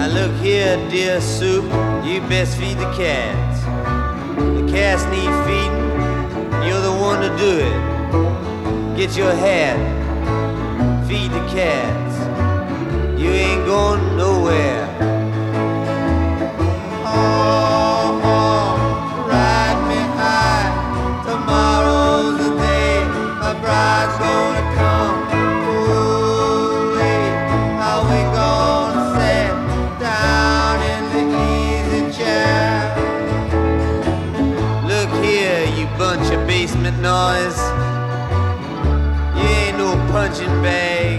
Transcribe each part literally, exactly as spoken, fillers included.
look here, dear soup, you best feed the cats. The cats need feeding, you're the one to do it. Get your hat, feed the cats. You ain't going nowhere. Oh, oh, ride me high. Tomorrow's the day my bride's gonna come. Ooh, how we gonna sit down in the easy chair? Look here, you bunch of basement noise. You ain't no punching bag.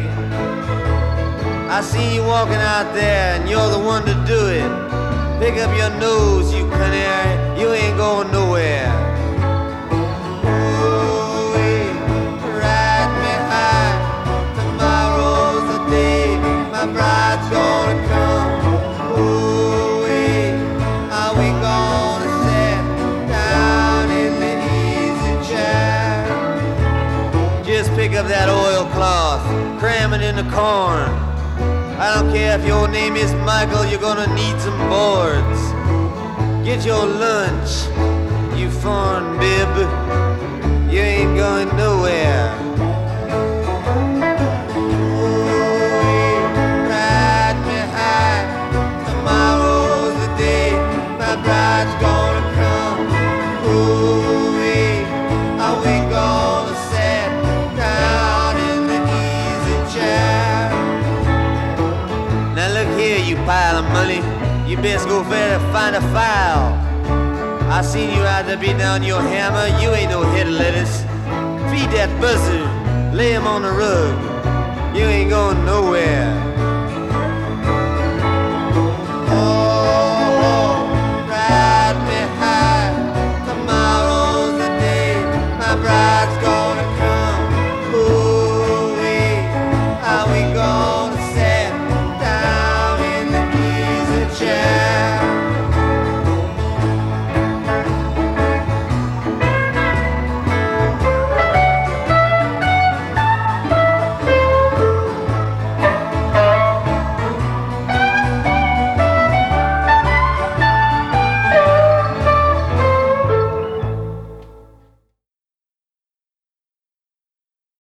I see you walking out there and you're the one to do it. Pick up your nose, you canary, you ain't going nowhere. Ooh-wee, ride me high. Tomorrow's the day my bride's gonna come. Ooh-wee, how we gonna sit down in the easy chair? Just pick up that oilcloth, cram it in the corn. I don't care if your name is Michael, you're gonna need some boards. Get your lunch, you foreign bib. You ain't going nowhere. Ooh, ride me high. Tomorrow's the day my bride's gonna come. Ooh, how we gonna sit down in the easy chair? Now look here, you pile of money, you best go fair to find a file. I seen you out there beating down your hammer, you ain't no head of lettuce. Feed that buzzard, lay him on the rug, you ain't going nowhere.